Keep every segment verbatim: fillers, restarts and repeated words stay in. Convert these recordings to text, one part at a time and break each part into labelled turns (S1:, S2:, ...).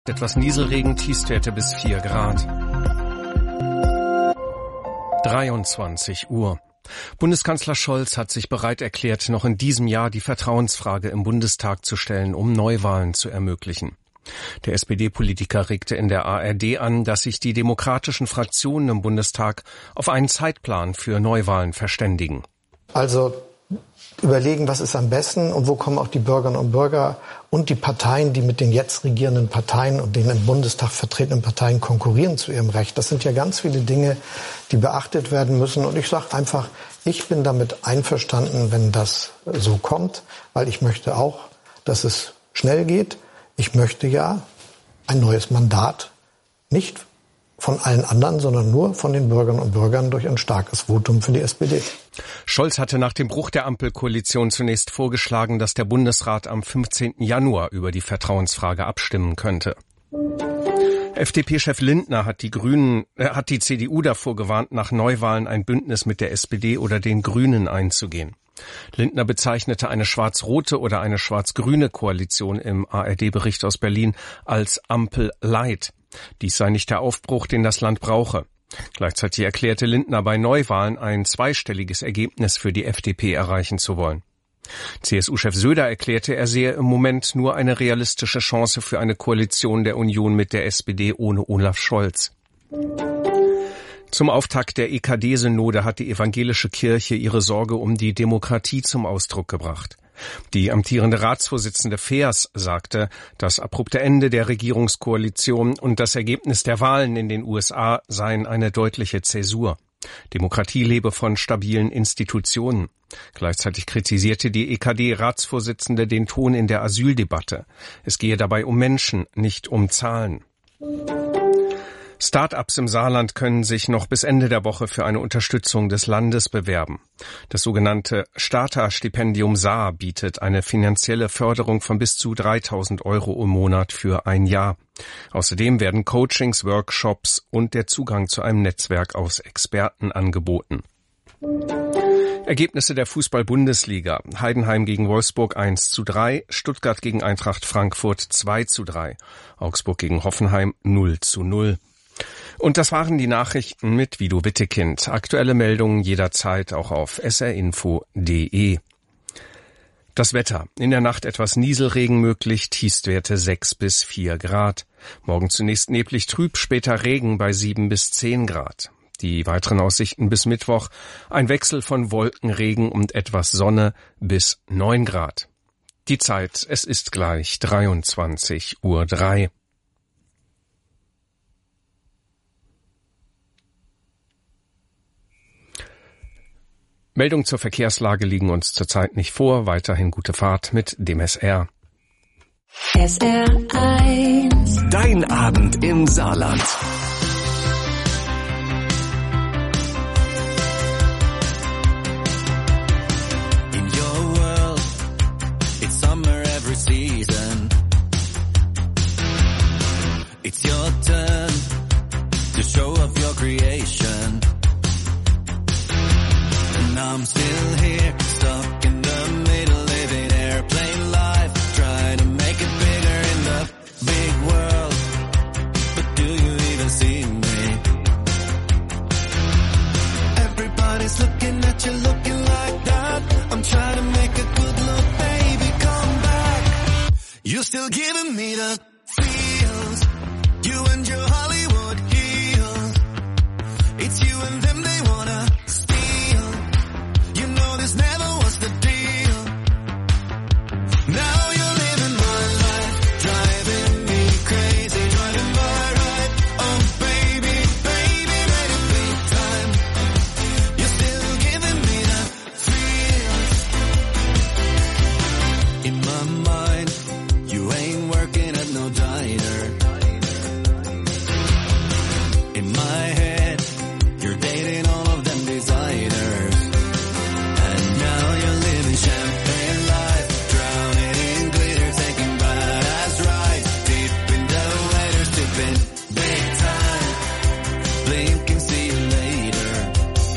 S1: Etwas Nieselregen, Tiefstwerte bis vier Grad. dreiundzwanzig Uhr. Bundeskanzler Scholz hat sich bereit erklärt, noch in diesem Jahr die Vertrauensfrage im Bundestag zu stellen, um Neuwahlen zu ermöglichen. Der S P D-Politiker regte in der A R D an, dass sich die demokratischen Fraktionen im Bundestag auf einen Zeitplan für Neuwahlen verständigen.
S2: Also überlegen, was ist am besten und wo kommen auch die Bürgerinnen und Bürger und die Parteien, die mit den jetzt regierenden Parteien und den im Bundestag vertretenen Parteien konkurrieren zu ihrem Recht. Das sind ja ganz viele Dinge, die beachtet werden müssen. Und ich sage einfach, ich bin damit einverstanden, wenn das so kommt, weil ich möchte auch, dass es schnell geht. Ich möchte ja ein neues Mandat, nicht von allen anderen, sondern nur von den Bürgerinnen und Bürgern durch ein starkes Votum für die S P D.
S1: Scholz hatte nach dem Bruch der Ampelkoalition zunächst vorgeschlagen, dass der Bundesrat am fünfzehnten Januar über die Vertrauensfrage abstimmen könnte. F D P-Chef Lindner hat die Grünen, äh, hat die C D U davor gewarnt, nach Neuwahlen ein Bündnis mit der S P D oder den Grünen einzugehen. Lindner bezeichnete eine schwarz-rote oder eine schwarz-grüne Koalition im A R D-Bericht aus Berlin als Ampel Light. Dies sei nicht der Aufbruch, den das Land brauche. Gleichzeitig erklärte Lindner, bei Neuwahlen ein zweistelliges Ergebnis für die F D P erreichen zu wollen. C S U-Chef Söder erklärte, er sehe im Moment nur eine realistische Chance für eine Koalition der Union mit der S P D ohne Olaf Scholz. Zum Auftakt der E K D-Synode hat die evangelische Kirche ihre Sorge um die Demokratie zum Ausdruck gebracht. Die amtierende Ratsvorsitzende Feers sagte, das abrupte Ende der Regierungskoalition und das Ergebnis der Wahlen in den U S A seien eine deutliche Zäsur. Demokratie lebe von stabilen Institutionen. Gleichzeitig kritisierte die E K D-Ratsvorsitzende den Ton in der Asyldebatte. Es gehe dabei um Menschen, nicht um Zahlen. Start-ups im Saarland können sich noch bis Ende der Woche für eine Unterstützung des Landes bewerben. Das sogenannte Starter-Stipendium Saar bietet eine finanzielle Förderung von bis zu dreitausend Euro im Monat für ein Jahr. Außerdem werden Coachings, Workshops und der Zugang zu einem Netzwerk aus Experten angeboten. Ergebnisse der Fußball-Bundesliga. Heidenheim gegen Wolfsburg eins zu drei, Stuttgart gegen Eintracht Frankfurt zwei zu drei, Augsburg gegen Hoffenheim null zu null. Und das waren die Nachrichten mit Vido Wittekind. Aktuelle Meldungen jederzeit auch auf s r info punkt d e. Das Wetter. In der Nacht etwas Nieselregen möglich, Tiefstwerte sechs bis vier Grad. Morgen zunächst neblig trüb, später Regen bei sieben bis zehn Grad. Die weiteren Aussichten bis Mittwoch. Ein Wechsel von Wolken, Regen und etwas Sonne bis neun Grad. Die Zeit, es ist gleich dreiundzwanzig Uhr drei. Meldungen zur Verkehrslage liegen uns zurzeit nicht vor. Weiterhin gute Fahrt mit dem S R.
S3: S R eins.
S4: Dein Abend im Saarland.
S5: In your world, it's summer every season. It's your turn to show off your creation. I'm still here, stuck in the middle, living airplane life, trying to make it bigger in the big world. But do you even see me? Everybody's looking at you, looking like that. I'm trying to make a good look, baby, come back. You're still giving me the feels. You and your Hollywood heels. It's you and them, they wanna never was the deal. Now you're living my life, driving me crazy, driving my right. Oh baby, baby, let it be time. You're still giving me the feels. In my mind, you ain't working at no diner. In my head, you're dating all of them designers. Champagne life, drowning in glitter, taking badass rides, deep in the water, sipping big time, blink and see you later.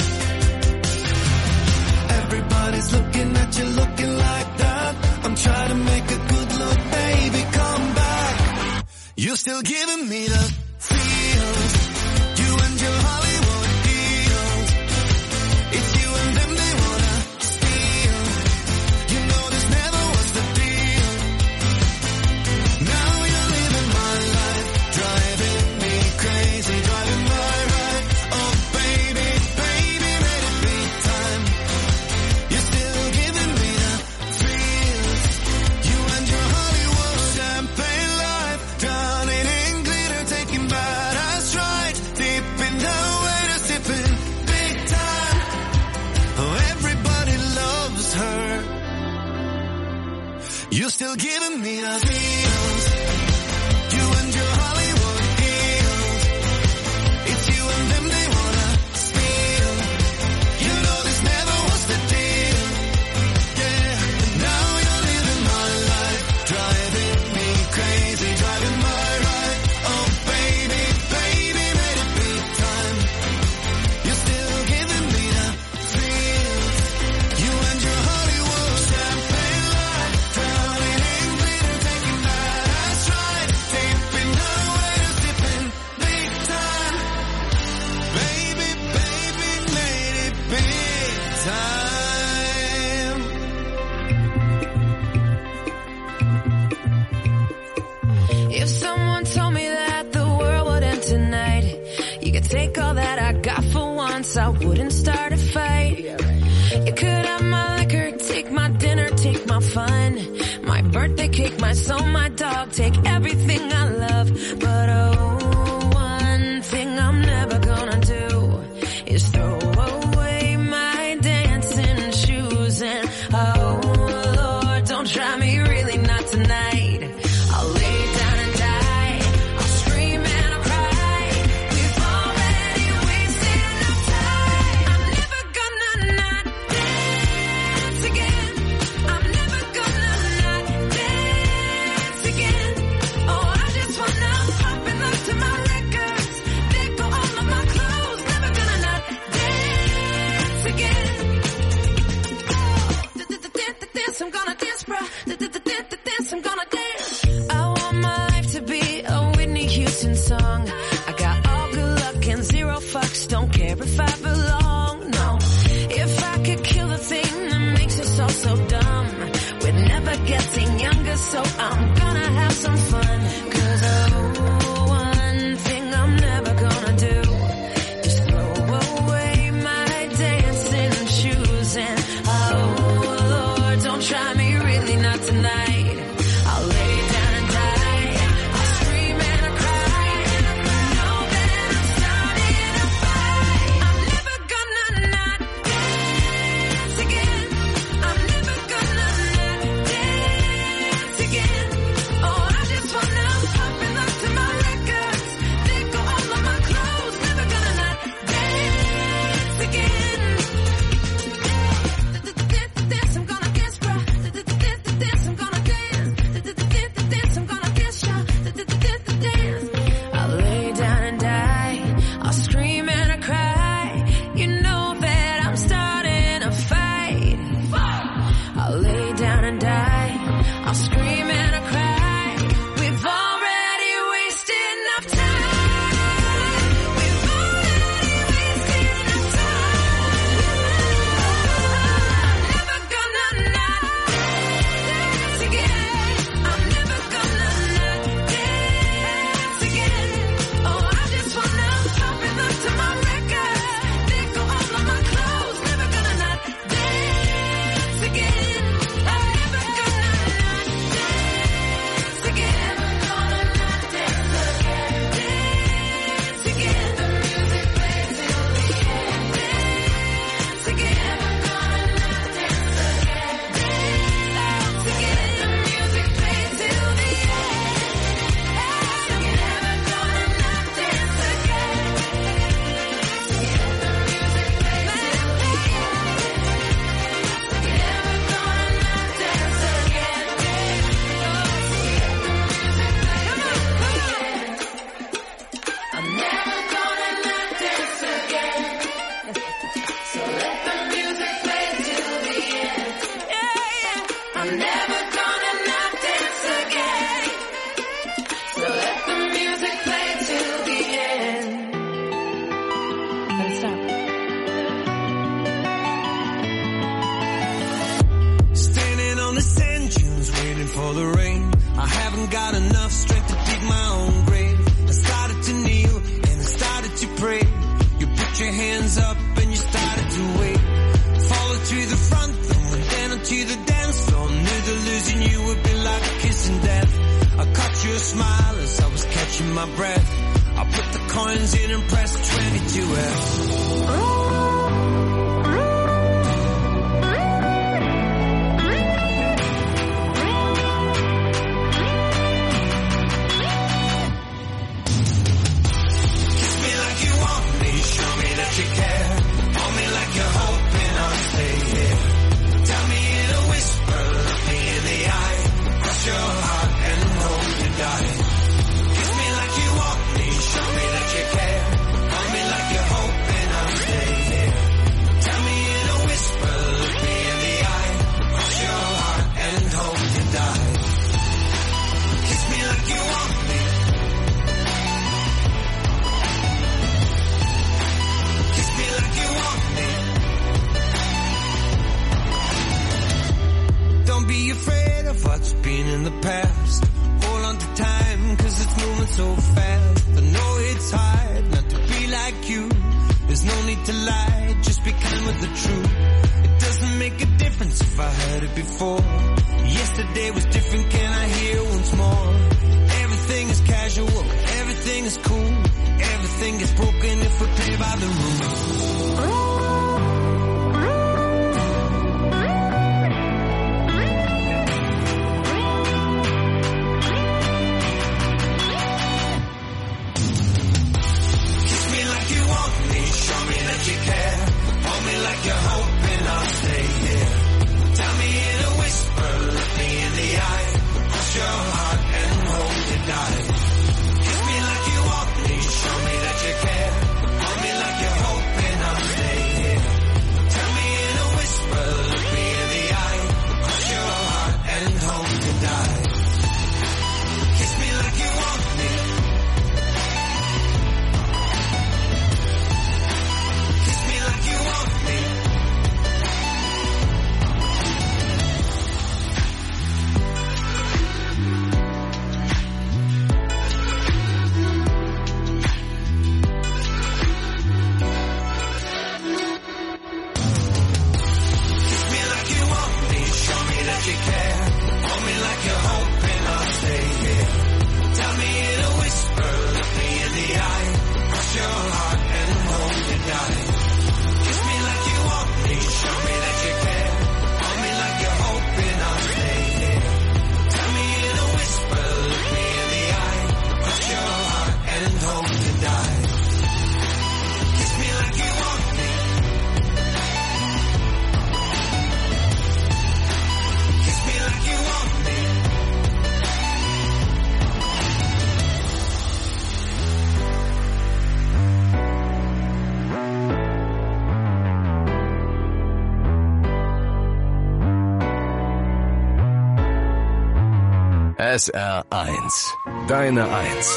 S5: Everybody's looking at you, looking like that. I'm trying to make a good look, baby, come back. You still giving me the feels. You and your Hollywood heels. It's you and them they wanna steal. You know this never was the deal. Now you're living my life, driving me crazy, driving my ride. Oh baby, baby, let it be time. You're still giving me the feels. You and your Hollywood champagne life, drowning in glitter, taking bad ass rides, dipping down, waiter sipping big time. Oh, everybody loves her. You're still giving me the feels. You and your Hollywood heels. It's you and them they wanna steal. You know this never was the deal. Yeah, now you're living my life, driving me crazy, driving my ride. Oh baby, baby, let it be time. You're still giving me the feels. You and your Hollywood champagne life, drowning in glitter, taking bad ass rides, dipping down, waiter sipping big time. Baby, baby, made it big time.
S3: If someone told me that the world would end tonight, you could take all that I got for once, I wouldn't start a fight. You could have my liquor, take my dinner, take my fun, my birthday cake, my soul, my dog, take everything I love. But oh, one thing I'm never gonna do is throw away my dancing shoes. And oh Lord, don't try me, really not tonight. I'll lay down and die, I'll scream and I'll cry. We've already wasted enough time. I'm never gonna not dance again. I'm never gonna not dance again. Oh, I just wanna
S5: my breath. I put the coins in and press twenty-two F. You care, hold me like you're hoping I'll stay here. Tell me in a whisper, look me in the eye, cross your heart and hope to die. Kiss me like you want me, show me that you care, hold me like you're hoping I'll stay here. Tell me in a whisper, look me in the eye, cross your heart and hope to die. Kiss me like you want me. Like you want me. Don't be afraid of what's been in the past. Hold on to time, cause it's moving so fast. I know it's hard not to be like you. There's no need to lie, just be kind with the truth. It doesn't make a difference if I heard it before. Yesterday was different, can I hear once more? Everything is casual, everything is cool. Everything is broken if we play by the rules. Kiss me like you want me, show me that you care. Hold me like you're hoping I'll stay here. Tell me in a whisper, look me in the eye, cross your heart and hope to die. Show me that you care, hold me like you're hoping I'll stay here. Tell me in a whisper, look me in the eye, cross your heart and hope to die. Kiss me like you want me. Kiss me like you want me. You care, hold me like you're hoping I'll stay here. Tell me in a whisper, look me in the eye, cross your heart and hope to die. Kiss me like you want me, show me that you care, hold me like you're hoping I'll stay here. Tell me in a whisper, look me in the eye, cross your heart and hope to die. Kiss me like you want me. Like you want me.
S4: S R eins. Deine Eins.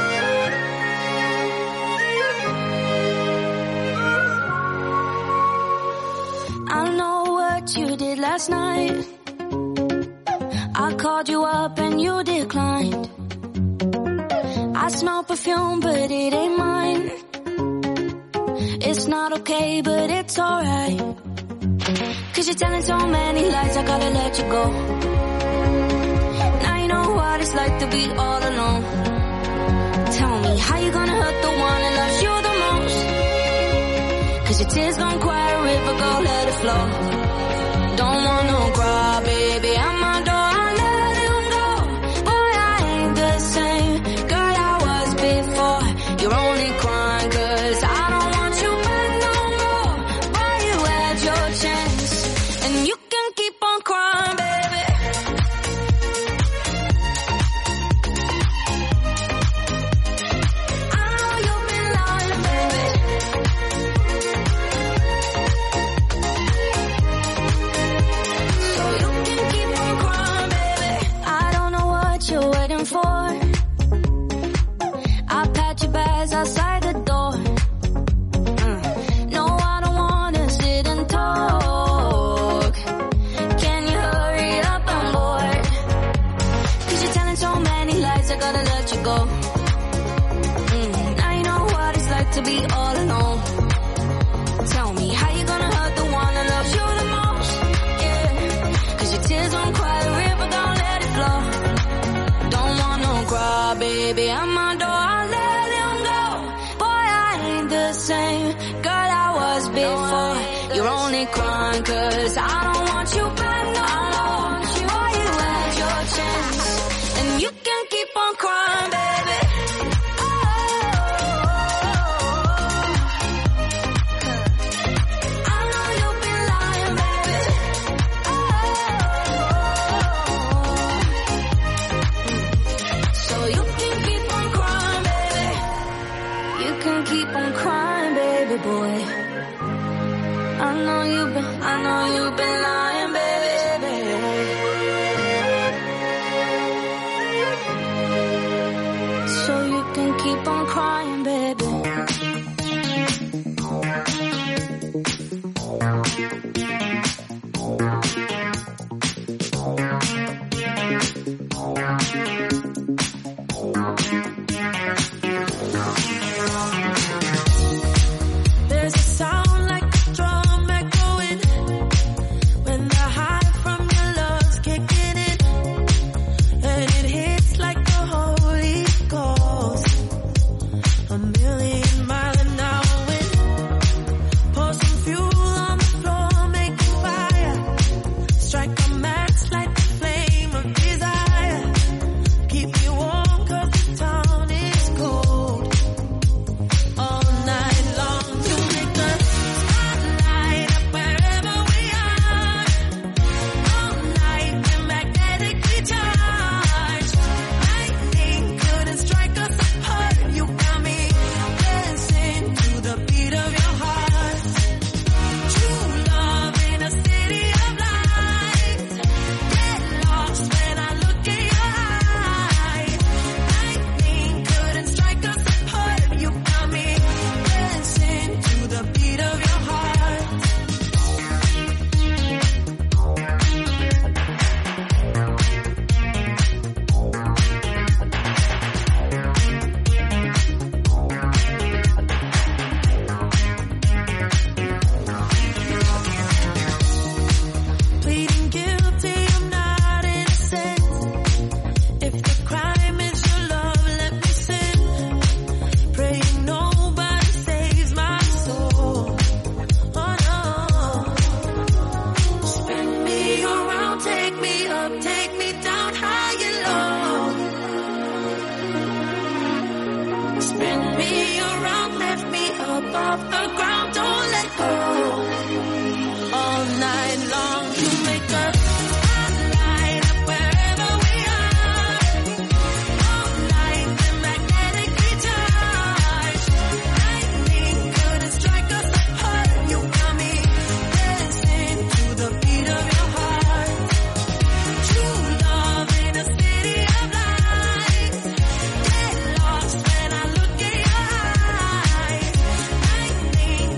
S6: I know what you did last night. I called you up and you declined. I smell perfume but it ain't mine. It's not okay but it's alright. Cause you're telling so many lies, I gotta let you go. Now you know what it's like to be all alone. Tell me how you gonna hurt the one that loves you the most. Cause your tears gon' cry a river, go let it flow. Don't want no cry, baby, I'm my door. You're only crying cause I don't want you back no more. But you had your chance and you can keep on crying, baby. I know you've been lying, baby. So you can keep on crying, baby. I don't know what you're waiting for. Outside the door. Mm. No, I don't wanna sit and talk. Can you hurry up? I'm bored. Cause you're telling so many lies, I gotta let you go. Mm. Now you know what it's like to be all alone. Tell me how you gonna hurt the one that loves you the most. Yeah. Cause your tears don't cry, the river don't let it flow. Don't want no cry, baby, I'm my door. 'cause I don't want you back, no, I don't want you. While you had your chance, and you can keep on crying, baby. Boy, I know you've been, I know you've been lying, baby. So you can keep on crying, baby.
S3: Lightning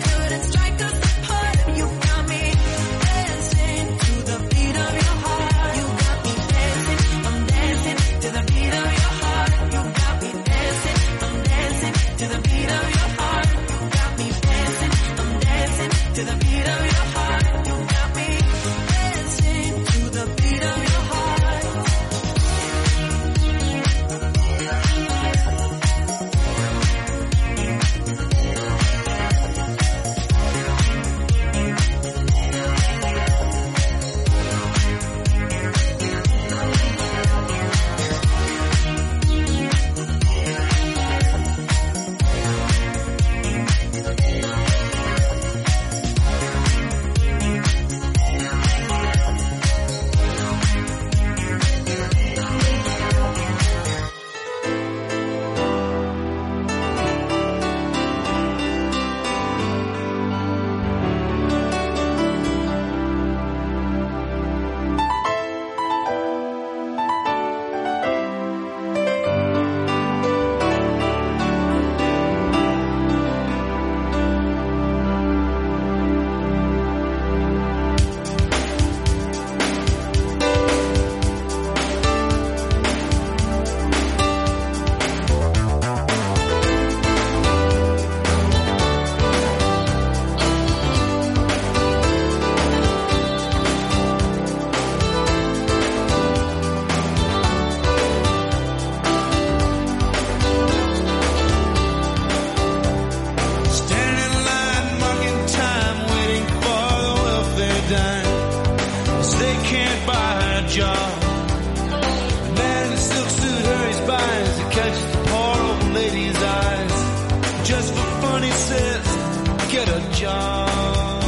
S5: just for fun, he says, get a job.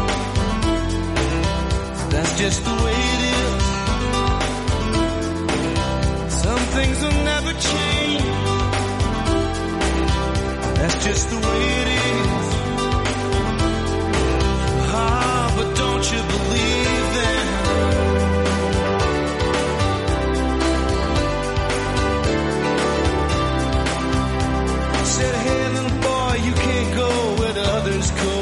S5: That's just the way it is. Some things will never change. That's just the way it is. Ah, but don't you believe that? Said, hey little boy, you can't go where the others go.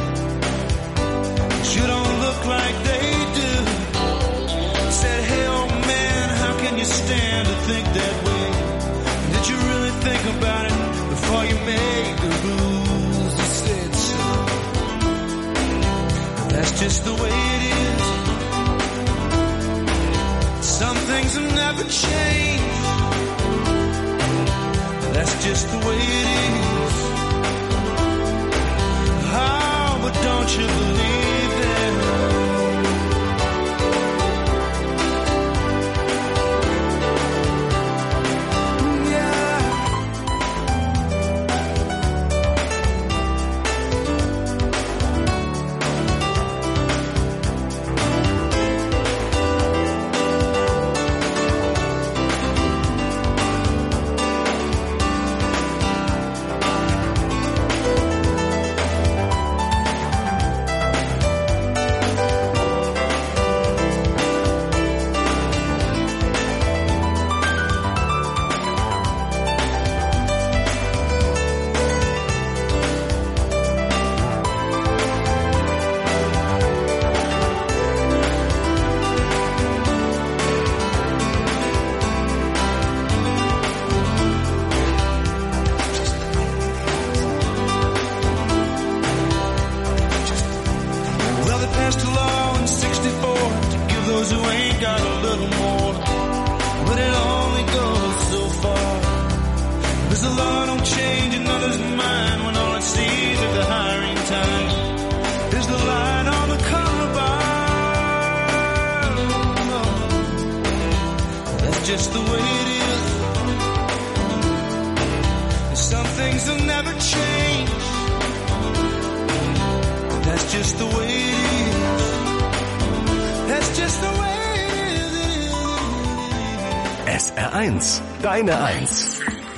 S5: You don't look like they do. Said, hey old man, how can you stand to think that way? Did you really think about it before you made the rules? He said so. That's just the way it is. Some things will never change. That's just the way it is. Oh, but don't you believe that? Just the way it is. Some things will never change. That's just the way it is. That's just the way it is.
S4: S R eins, deine Eins.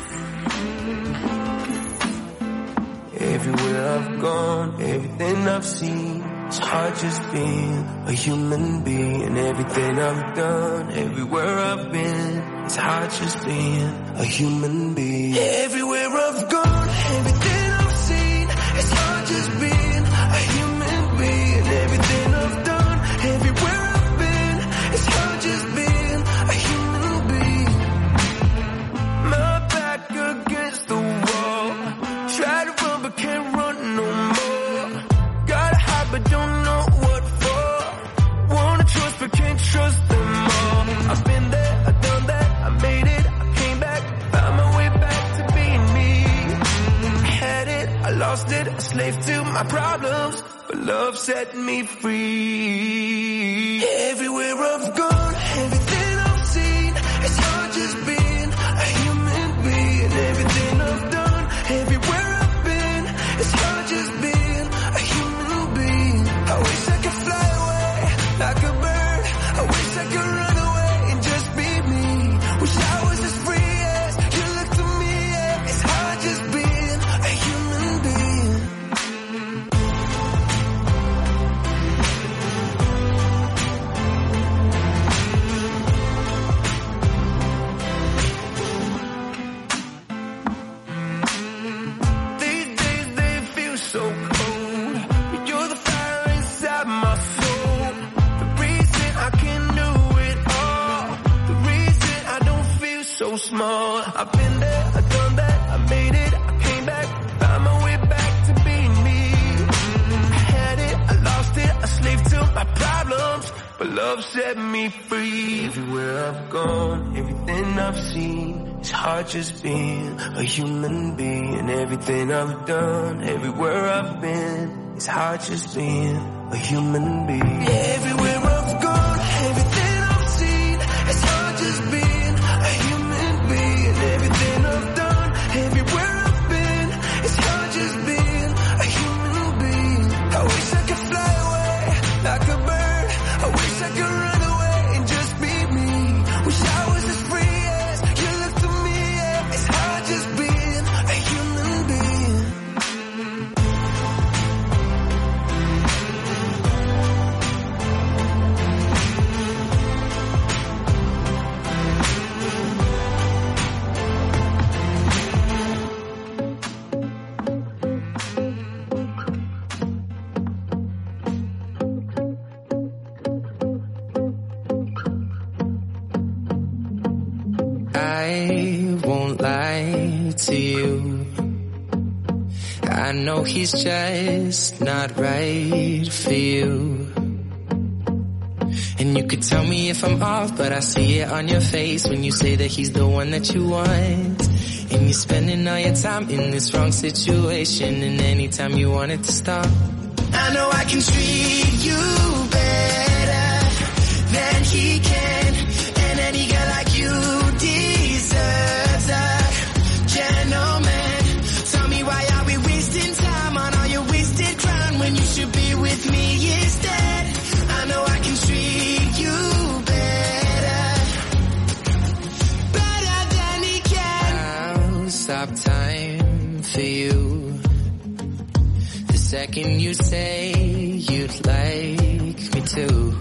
S7: Everywhere I've gone, everything I've seen, it's hard just being a human being. Everything I've done, everywhere I've been, it's hard just being a human being. Everywhere I've gone, everything I've seen, it's hard just being a human being. Everything I've done, everywhere I've been, it's hard just being a human being. My back against the wall, try to run but can't run no more. Gotta hide but don't know what for. Wanna trust but can't trust them all. I've been there, I've done that, I made it, I came back, found my way back to being me. I had it, I lost it, a slave to my problems, but love set me free. Everywhere I've gone, everything I've seen, it's hard just being a human being. Everything I've done, everywhere I've been, it's hard just being a human being. I wish I could fly away like a bird. I wish I could run away and just be me. Wish I was as free as you look to me. Yeah. It's hard just being a human being. These days they feel so cold. You're the fire inside my soul. The reason I can do it all. The reason I don't feel so small. I've been there, I've done that, I made it, I came back, found my way back to being me. I had it, I lost it, a slave to my problems, but love set me free. Everywhere I've gone, everything I've seen, it's hard just being a human being. Everything I've done, everywhere I've been, it's hard just being a human being. Everywhere I've gone, everything I've seen, it's hard just being a human being. Everything I've done, everywhere I've been, it's hard you. I know he's just not right for you. And you could tell me if I'm off, but I see it on your face when you say that he's the one that you want. And you're spending all your time in this wrong situation, and anytime you want it to stop. I know I can treat you better than he can, and any girl like you deserves a gentleman. Tell me, why are we wasting time on all your wasted crown when you should be with me instead? I know I can treat you better, better than he can. I'll stop time for you the second you say you'd like me to.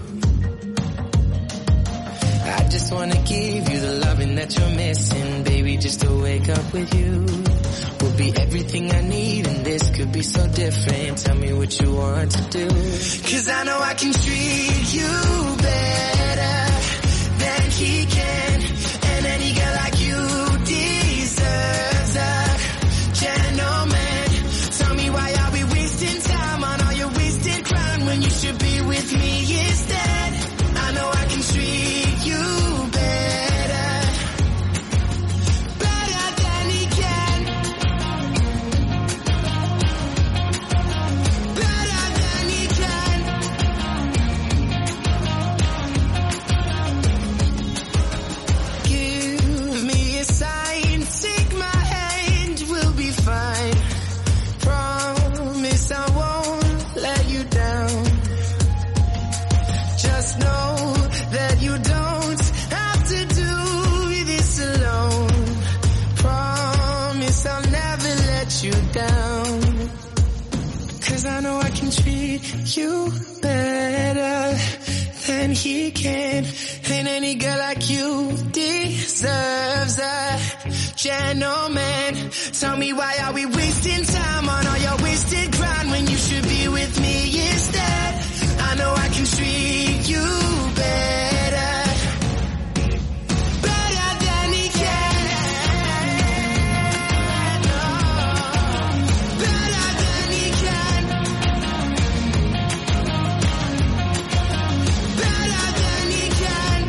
S7: I just wanna give you the loving that you're missing, baby, just to wake up with you. Will be everything I need, and this could be so different. Tell me what you want to do, 'cause I know I can treat you better than he can, and any girl like you deserves a gentleman. Tell me, why are we wasting time on all your wasted crown when you should be with me instead? I know I can treat you better, better than he can, better than he can. Give me a sign, take my hand, we'll be fine. Promise I won't let you down. Just know that you don't have to do this alone. Promise I'll never let you down. 'Cause I know I can treat you better than he can, and any girl like you deserves a gentleman. Tell me, why are we wasting time on all your wasted grind when you should be with me instead? I know I can treat you better, better than he can, oh, better than he can, better than he can.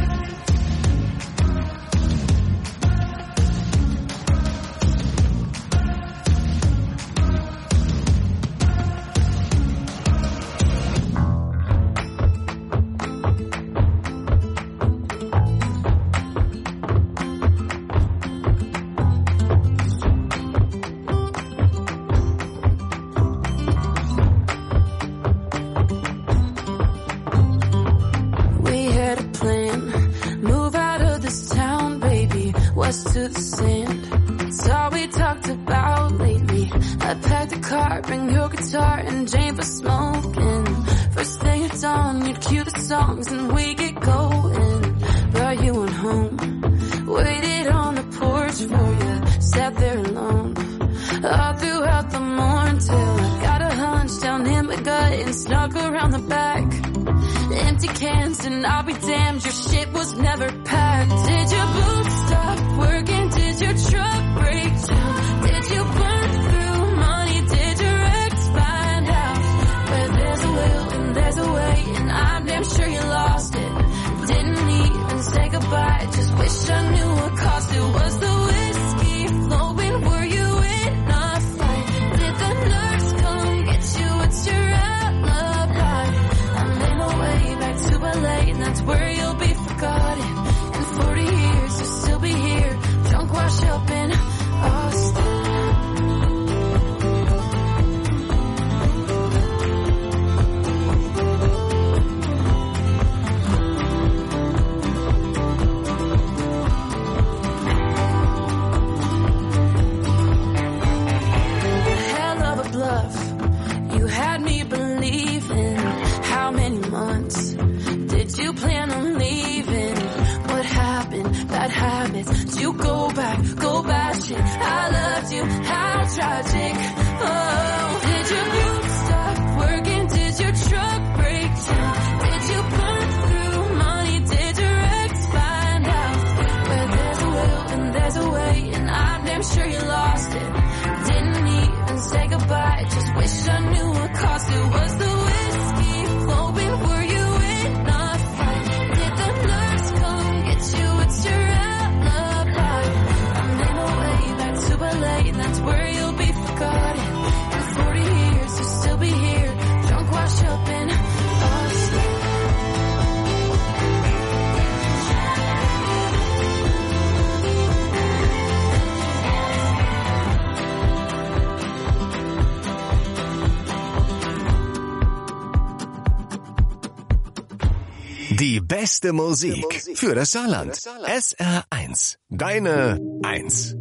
S7: We had a plan, move out of this town, baby, west to the sand. It's all we talked about lately. I packed a car, bring your guitar and Jane for smoking. First thing at dawn, you'd cue the songs and we get going. Brought you on home, waited on the porch for you, sat there alone all throughout the morning till I got a hunch down in my gut and snuck around the back. Empty cans and I'll be damned, your shit was never packed. Did your boots stop working? Did your truck break down? Did you burn through money? Did your ex find out? Where there's a will and there's a way, and I'm damn sure you lost it. Didn't even say goodbye, just wish I knew what cost it. Was the whiskey flowing? Were you in a fight? Did the nurse come get you? What's your alibi? I'm in my way back to L A, and that's where you'll be forgotten. In forty years you'll still be here, drunk, wash up in Austin.
S3: swear you'll be forgotten. In forty years you'll still be here, drunk, washed up and fall asleep.
S4: Die beste Musik für das Saarland. S R eins. Deine eins.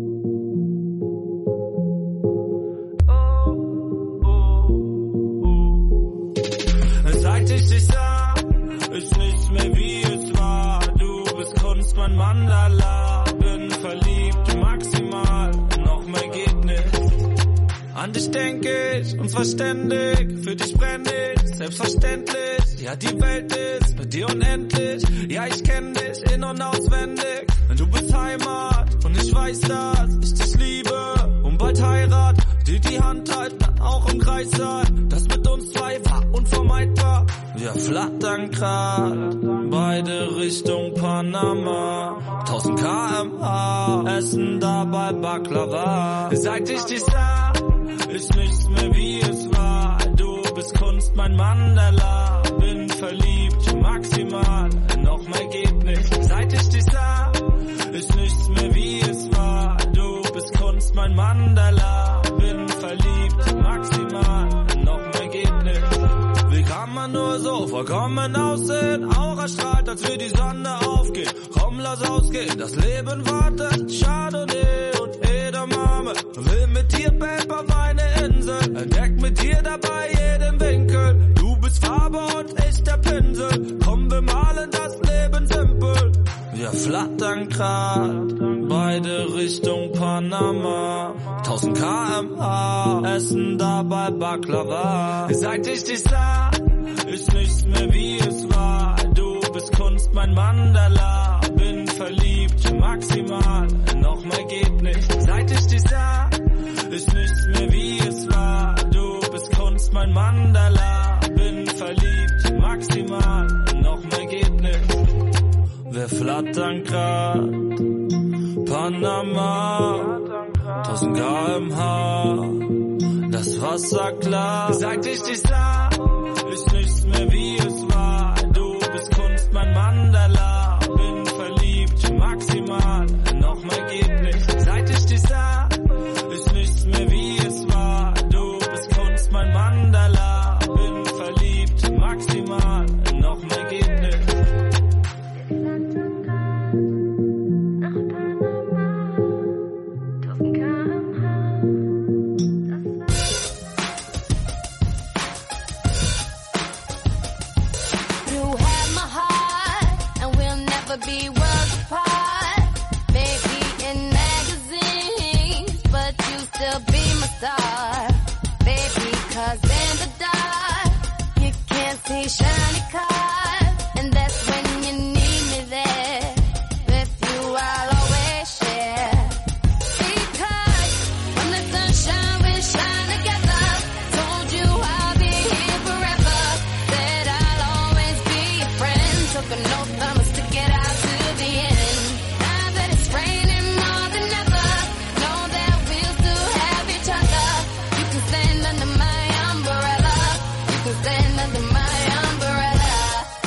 S7: Seit ich dich sah, ist nichts mehr wie es war. Du bist Kunst, mein Mandala. Bin verliebt, maximal, noch mehr geht nicht. An dich denk ich, und zwar ständig. Für dich brenn ich, selbstverständlich. Ja, die Welt ist bei dir unendlich. Ja, ich kenn dich in- und auswendig. Du bist Heimat und ich weiß, dass ich dich liebe. Und bald Heirat, dir die Hand halten, dann auch im Kreis sein. Das mit uns zwei war unvermeidbar. Wir flattern grad beide Richtung Panama. tausend Kilometer pro Stunde, essen dabei Baklava. Seit ich dich sah, ist nichts mehr wie es war. Du bist Kunst, mein Mandala. Bin verliebt, maximal, noch mehr geht nicht. Seit ich dich sah, ist nichts mehr wie es war. Du bist Kunst, mein Mandala. Bin verliebt, maximal, noch mehr geht nicht. Wie kann man nur so vollkommen aussehen? Aura strahlt, als wir die Sonne aufgeht. Komm, lass ausgehen, das Leben wartet. Chardonnay und Edamame. Will mit dir Band auf eine Insel. Entdeck mit dir dabei jeden Winkel. Du bist Farbe und ich der Pinsel. Komm, wir malen das Leben simpel. Wir flattern grad beide Richtung Panama. tausend Kilometer pro Stunde, essen dabei Baklava. Seit ich dich sah, ist nichts mehr wie es war. Du bist Kunst, mein Mandala. Bin verliebt, maximal, noch mehr geht nicht. Seit ich dich sah, ist nichts mehr wie es war. Du bist Kunst, mein Mandala. Bin verliebt, maximal, noch mehr geht nicht. Wir flattern grad Panama, tausend Kilometer pro Stunde, das Wasser klar. Seit ich dich sah, ist nichts mehr wie es war. Du bist Kunst, mein Mandala. Bin verliebt, maximal, noch mehr geht nicht. Seit ich dich sah, ist nichts mehr wie es war. Du bist Kunst, mein Mandala. Bin verliebt, maximal, noch mehr geht nicht.
S6: Be worlds apart, maybe in magazines, but you still be my star, baby, 'cause in the dark, you can't see shiny cars, and that's when you need me there, with you I'll always share, because when the sunshine we shine together, told you I'll be here forever, said I'll always be your friend, took an oath I'ma stick it out to the end. Now that it's raining more than ever, know that we'll still have each other. You can stand under my umbrella. You can stand under my umbrella.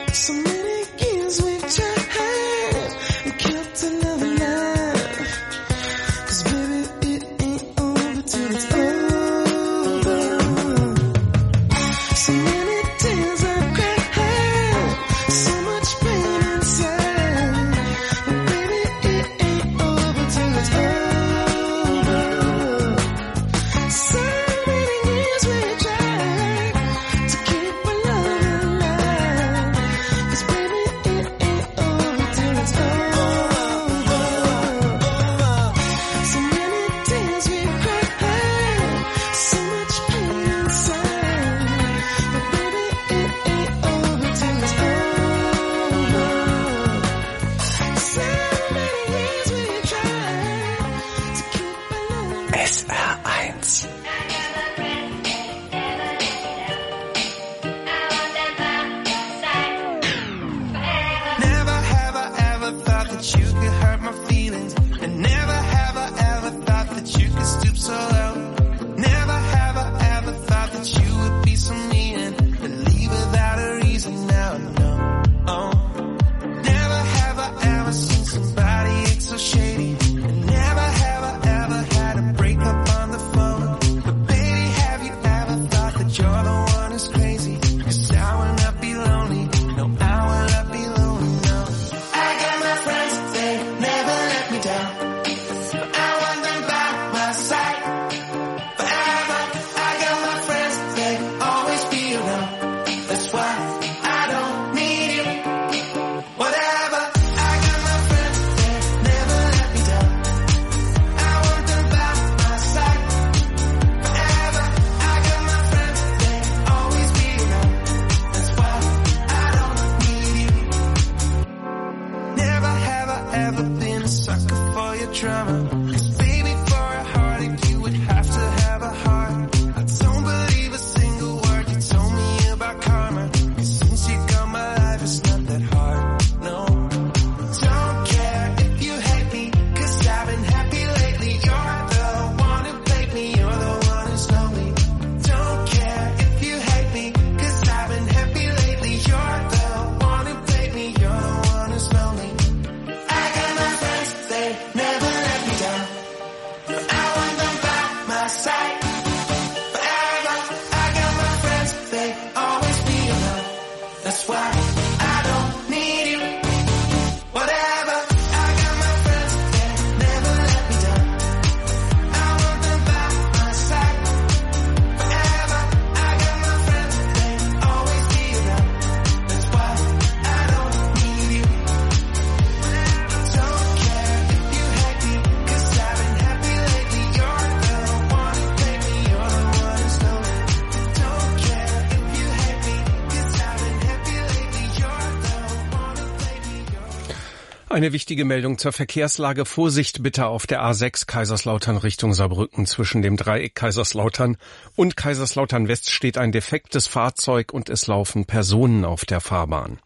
S1: Eine wichtige Meldung zur Verkehrslage. Vorsicht bitte auf der A sechs Kaiserslautern Richtung Saarbrücken. Zwischen dem Dreieck Kaiserslautern und Kaiserslautern West steht ein defektes Fahrzeug und es laufen Personen auf der Fahrbahn.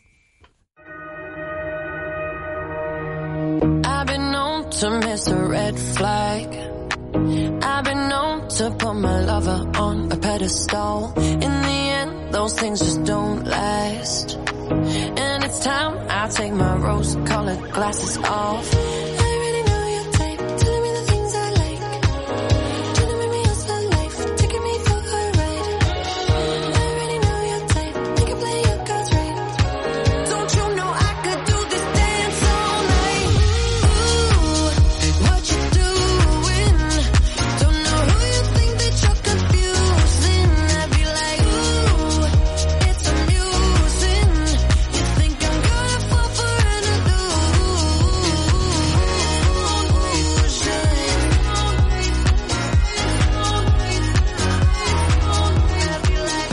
S3: I've been known to miss a red flag. I've been known to put my lover on a pedestal. In the end, those things just don't last. And it's time I take my rose-colored glasses off. I really know your type, telling me the things I like. Trying to make me yours for life, taking me for a ride. I really know your type, think you play your cards right. Don't you know I could do this dance all night? Ooh, what you doing? Don't know who you think that you're confusing. I'd be like, ooh, it's amusing. You think I'm gonna fall for an illusion? I'd be like,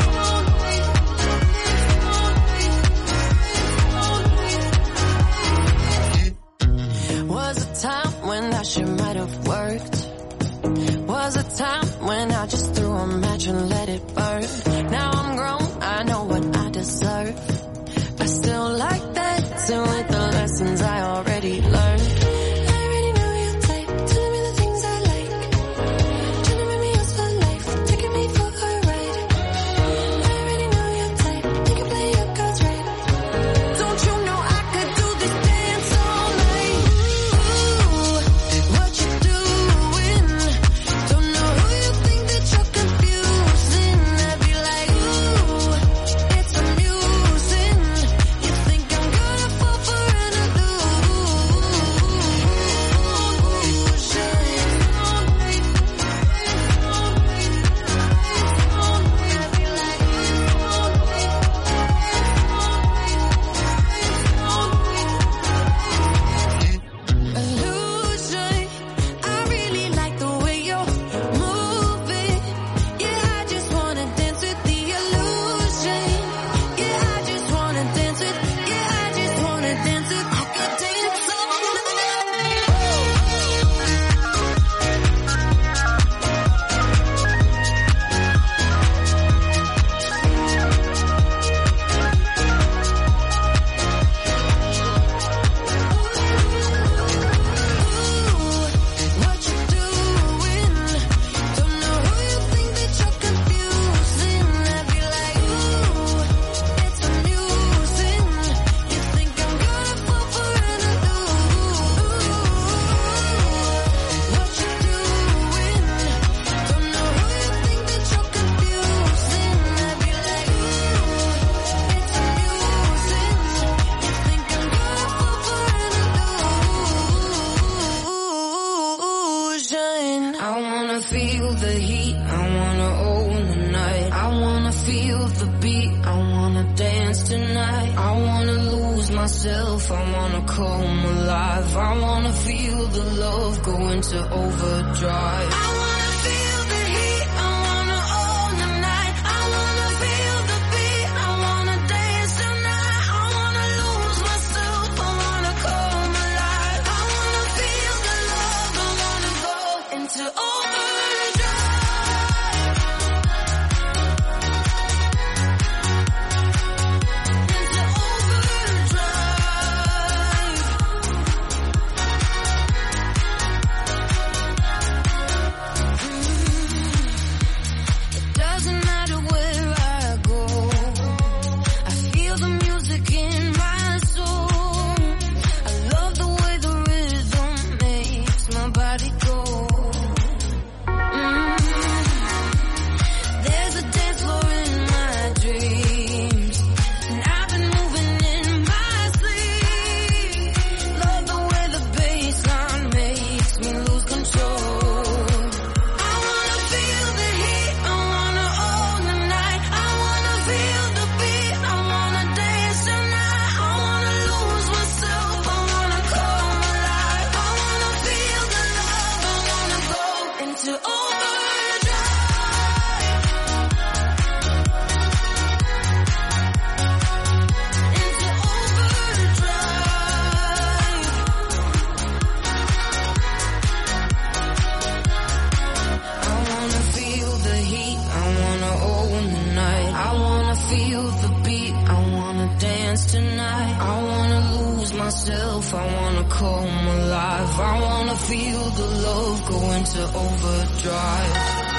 S3: was a time when that shit might have worked. Was a time when I just threw a match and let it burn. Now I'm grown, I know what I deserve. I still like that, still with the lessons I already learned. I already know your type, telling me the things I like. Trying to make me yours for life, taking me for a ride. I already know your type, think you play your cards right. I wanna dance tonight. I wanna lose myself. I wanna come alive. I wanna feel the love go into overdrive. I wanna feel the heat. I wanna own the night. I wanna feel the beat. I wanna dance tonight. I wanna lose myself. I wanna come alive. I wanna feel the love. I wanna go into overdrive. I wanna come alive. I wanna feel the love go into overdrive.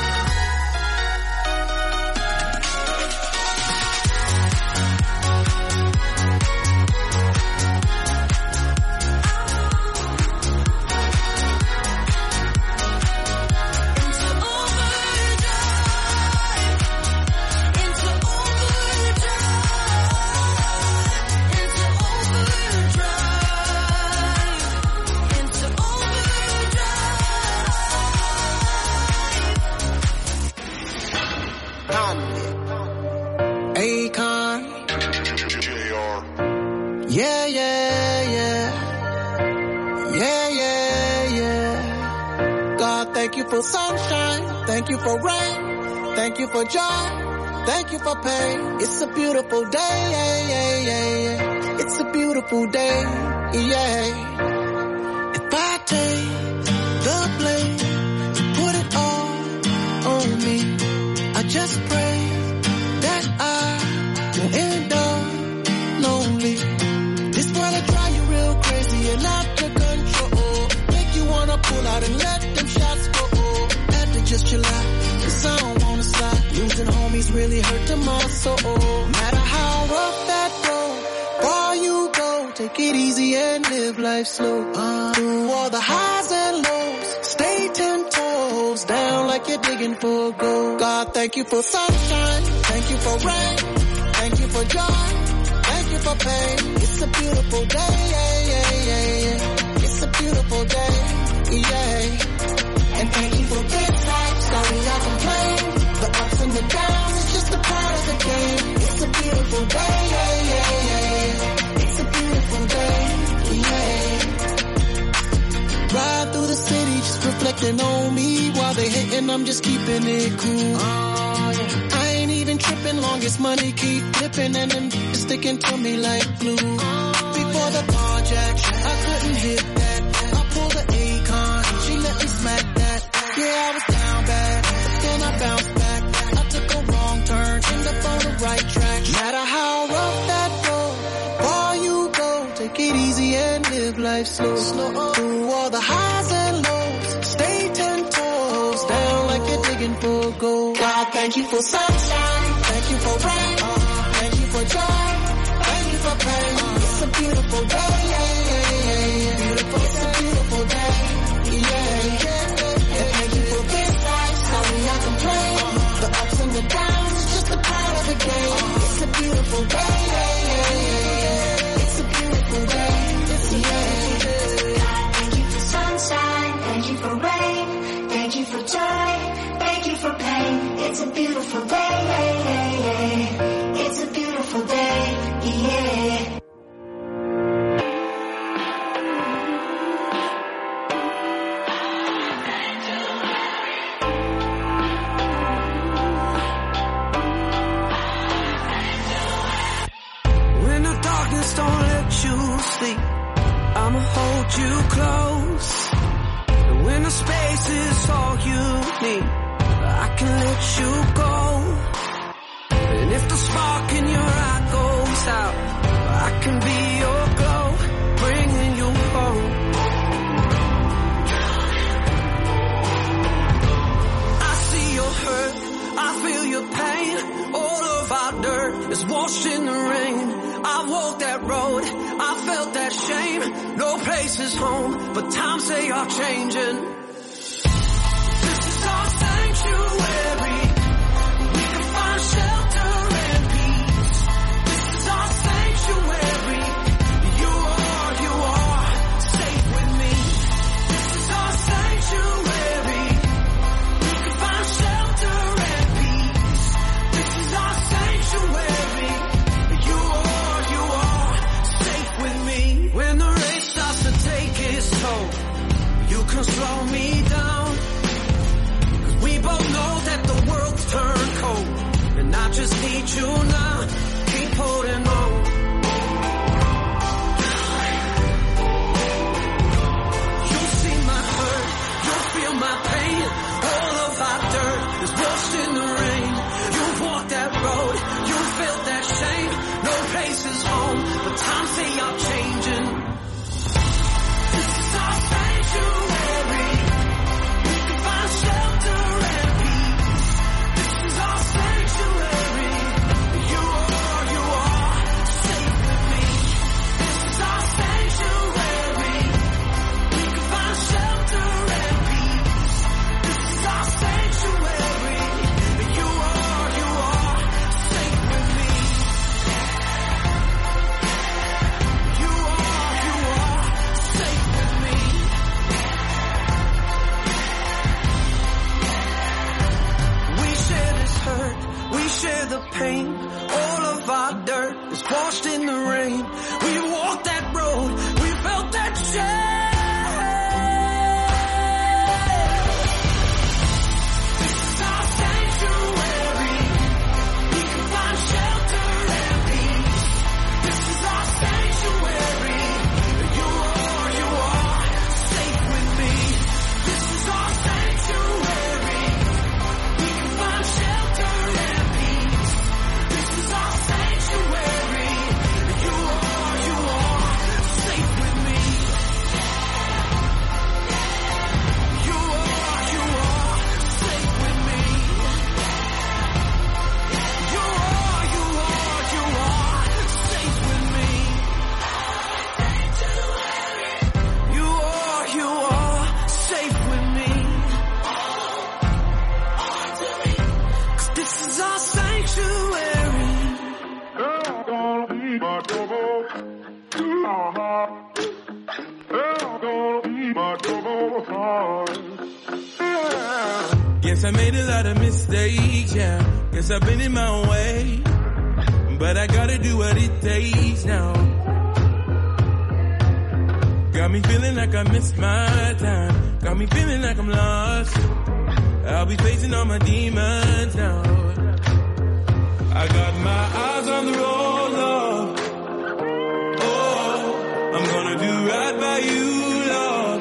S8: Thank you for rain, thank you for joy, thank you for pain. It's a beautiful day, yeah, yeah, yeah, yeah. It's a beautiful day, yeah. If I take the blame, put it all on me. I just pray that I won't end up lonely. This wanna drive you real crazy and out of control. Make you wanna pull out and let them shots go. Just chill out, cause I don't wanna stop. Losing homies really hurt to my soul. No matter how rough that road, far you go, take it easy and live life slow. Uh, through all the highs and lows, stay ten toes down like you're digging for gold. God, thank you for sunshine, thank you for rain, thank you for joy, thank you for pain. It's a beautiful day, yeah, yeah, yeah, yeah. It's a beautiful day, yeah. And thank you for good times, sorry I complain. The ups and the downs, it's just a part of the game. It's a beautiful day, yeah, yeah, yeah. It's a beautiful day, yeah. Ride through the city, just reflecting on me. While they hating, I'm just keeping it cool. Oh, yeah. I ain't even tripping, long as money keep flipping. And them sticking to me like glue. Oh, before yeah. The carjack, I couldn't hit that. I pulled the Akon, she let me smack that. Yeah, I was down bad, but then I bounced back. I took a wrong turn, ended up on the right track. No matter how rough that road, far you go, take it easy and live life slow. slow. Through all the highs and lows, stay ten toes down like you're digging for gold. God, thank you for sunshine, thank you for rain, uh, thank you for joy, thank you for pain. Uh, it's a beautiful day, yeah, yeah, yeah, yeah. Beautiful, it's a beautiful day, yeah, yeah. I complain. The ups and the downs, it's just a part of the game. It's a beautiful day, yeah, yeah, yeah. It's a beautiful day, yeah.
S6: God, thank you for sunshine, thank you for rain, thank you for joy, thank you for pain. It's a beautiful day, yeah, yeah, yeah. It's a beautiful
S7: just don't let you sleep. I'ma hold you close. And when the space is all you need, I can let you go. And if the spark in your eye goes out, I can be your glow, bringing you home. I see your hurt, I feel your pain. All of our dirt is washed in the rain. I walked that road, I felt that shame. No place is home, but times they are changing. This is our sanctuary. We can find shelter and peace. This is our sanctuary. You are, you are safe with me. This is our sanctuary. We can find shelter and peace. This is our sanctuary. You are, you are safe with me. When the rain starts to take its toll, you can slow me down. Cause we both know that the world's turned cold, and I just need you now. Keep holding on. You'll see my hurt, you'll feel my pain. All of our dirt is washed in the rain. You've walked that road, you felt that shame. No place is home, but times they are changing. This is our sanctuary. We can find shelter and peace. This is our sanctuary. You are, you are safe with me. This is our sanctuary. We can find shelter and peace. This is our sanctuary. You are, you are safe with me. You are, you are safe with me. We share this hurt, we share the pain. All of our dirt is washed in the rain. We walked that road, we felt that shame. This is our sanctuary. We can find shelter and peace. This is our sanctuary. You are, you are safe with me. This is our sanctuary. We can find shelter and peace. This is our sanctuary. You are, you are safe with me. You are, you are safe with me. You are, you are, you are safe with me. You are, you are safe with me. 'Cause this is our sanctuary.
S9: Guess I made a lot of mistakes, yeah. Guess I've been in my way, but I gotta do what it takes now. Got me feeling like I missed my time. Got me feeling like I'm lost. I'll be facing all my demons now. I got my eyes on the road, Lord. Oh, I'm gonna do right by you, Lord.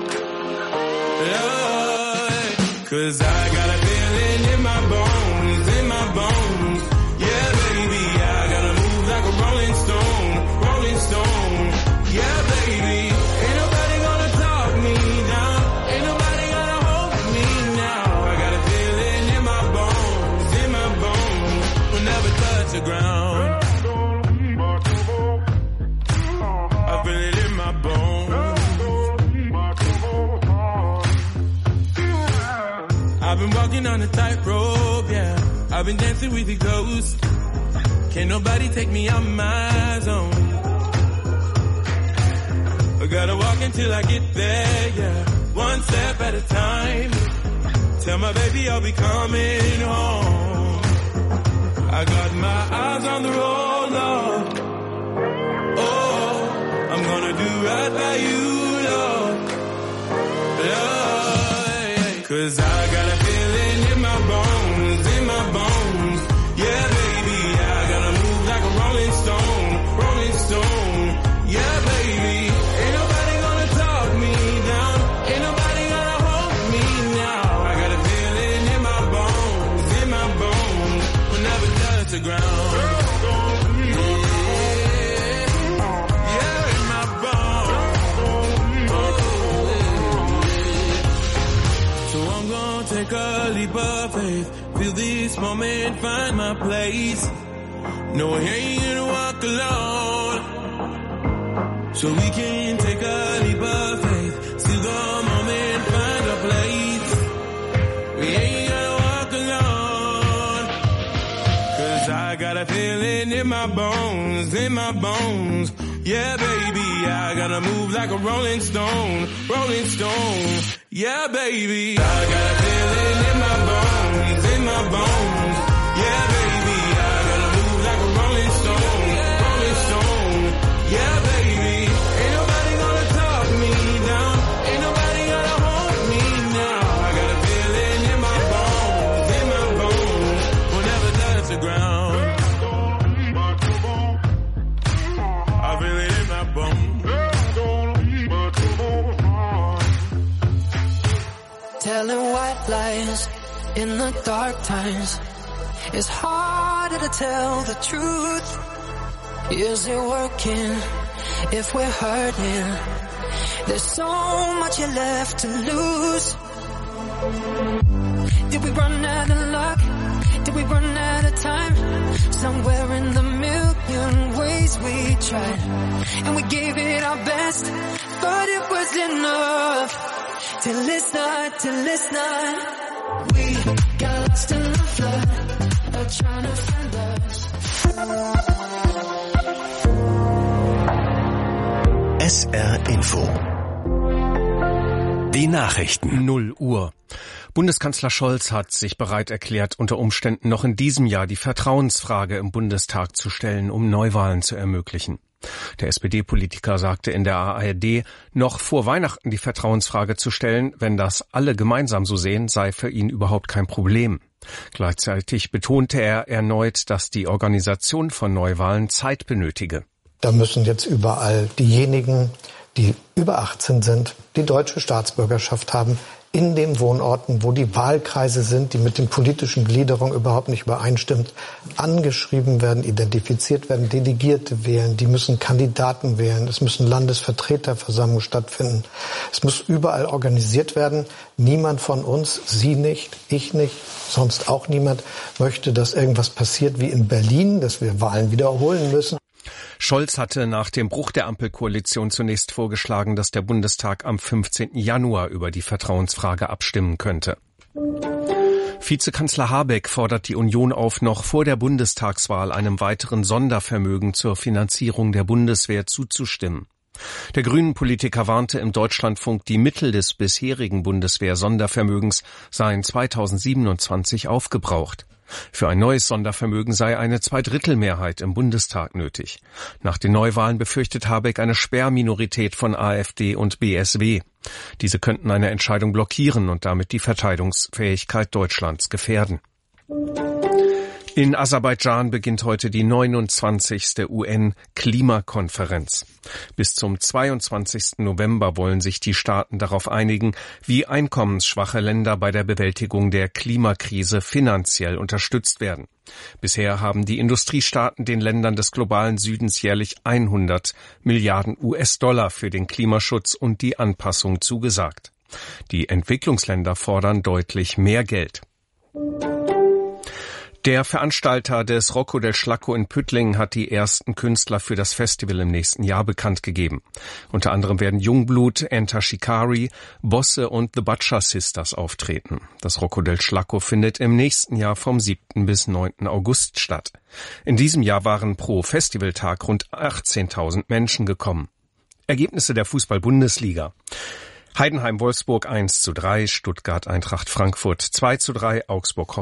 S9: Lord. 'Cause I got a feeling in my bones, in my bones. Yeah, baby, I gotta move like a rolling stone, rolling stone. Yeah, baby, ain't nobody gonna talk me down. Ain't nobody gonna hold me now. I got a feeling in my bones, in my bones. Will never touch the ground. I feel it in my bones. I've been walking on a tightrope, yeah. I've been dancing with the ghosts. Can't nobody take me out my zone. I gotta walk until I get there, yeah. One step at a time. Tell my baby I'll be coming home. I got my eyes on the road, Lord. Oh, I'm gonna do right by you, Lord. Lord, 'cause I got a feeling in my bones, in my bones. Yeah, baby, I gotta move like a rolling stone, rolling stone. moment, find my place. No, I ain't gonna walk alone. So we can take a leap of faith. See the moment, find a place. We ain't gonna walk alone. Cause I got a feeling in my bones, in my bones. Yeah, baby, I gotta move like a rolling stone, rolling stone. Yeah, baby, I got a feeling in my bones, in my bones. Yeah, baby, I gotta move like a rolling stone, rolling stone. Yeah, baby, ain't nobody gonna talk me down, ain't nobody gonna hold me now. I got a feeling in my bones, in my bones. We'll never touch the ground. I feel it in my bones.
S10: Telling white lies in the dark times. It's harder to tell the truth. Is it working if we're hurting? There's so much left to lose. Did we run out of luck? Did we run out of time? Somewhere in the million ways we tried, and we gave it our best, but it was enough. Till it's not, till it's not. We got lost in the flood of trying to find us.
S4: S R Info. Die Nachrichten.
S1: null Uhr. Bundeskanzler Scholz hat sich bereit erklärt, unter Umständen noch in diesem Jahr die Vertrauensfrage im Bundestag zu stellen, um Neuwahlen zu ermöglichen. Der S P D-Politiker sagte in der A R D, noch vor Weihnachten die Vertrauensfrage zu stellen, wenn das alle gemeinsam so sehen, sei für ihn überhaupt kein Problem. Gleichzeitig betonte er erneut, dass die Organisation von Neuwahlen Zeit benötige.
S2: Da müssen jetzt überall diejenigen, die über achtzehn sind, die deutsche Staatsbürgerschaft haben, in den Wohnorten, wo die Wahlkreise sind, die mit den politischen Gliederungen überhaupt nicht übereinstimmt, angeschrieben werden, identifiziert werden, Delegierte wählen, die müssen Kandidaten wählen, es müssen Landesvertreterversammlungen stattfinden. Es muss überall organisiert werden. Niemand von uns, Sie nicht, ich nicht, sonst auch niemand, möchte, dass irgendwas passiert wie in Berlin, dass wir Wahlen wiederholen müssen.
S1: Scholz hatte nach dem Bruch der Ampelkoalition zunächst vorgeschlagen, dass der Bundestag am fünfzehnten Januar über die Vertrauensfrage abstimmen könnte. Vizekanzler Habeck fordert die Union auf, noch vor der Bundestagswahl einem weiteren Sondervermögen zur Finanzierung der Bundeswehr zuzustimmen. Der Grünen-Politiker warnte im Deutschlandfunk, die Mittel des bisherigen Bundeswehr-Sondervermögens seien zweitausendsiebenundzwanzig aufgebraucht. Für ein neues Sondervermögen sei eine Zweidrittelmehrheit im Bundestag nötig. Nach den Neuwahlen befürchtet Habeck eine Sperrminorität von AfD und B S W. Diese könnten eine Entscheidung blockieren und damit die Verteidigungsfähigkeit Deutschlands gefährden. In Aserbaidschan beginnt heute die neunundzwanzigste U N-Klimakonferenz. Bis zum zweiundzwanzigsten November wollen sich die Staaten darauf einigen, wie einkommensschwache Länder bei der Bewältigung der Klimakrise finanziell unterstützt werden. Bisher haben die Industriestaaten den Ländern des globalen Südens jährlich hundert Milliarden U S-Dollar für den Klimaschutz und die Anpassung zugesagt. Die Entwicklungsländer fordern deutlich mehr Geld. Der Veranstalter des Rocco del Schlacco in Püttlingen hat die ersten Künstler für das Festival im nächsten Jahr bekannt gegeben. Unter anderem werden Jungblut, Enter Shikari, Bosse und The Butcher Sisters auftreten. Das Rocco del Schlacco findet im nächsten Jahr vom siebten bis neunten August statt. In diesem Jahr waren pro Festivaltag rund achtzehntausend Menschen gekommen. Ergebnisse der Fußball-Bundesliga. Heidenheim Wolfsburg eins zu drei, Stuttgart Eintracht Frankfurt zwei zu drei, Augsburg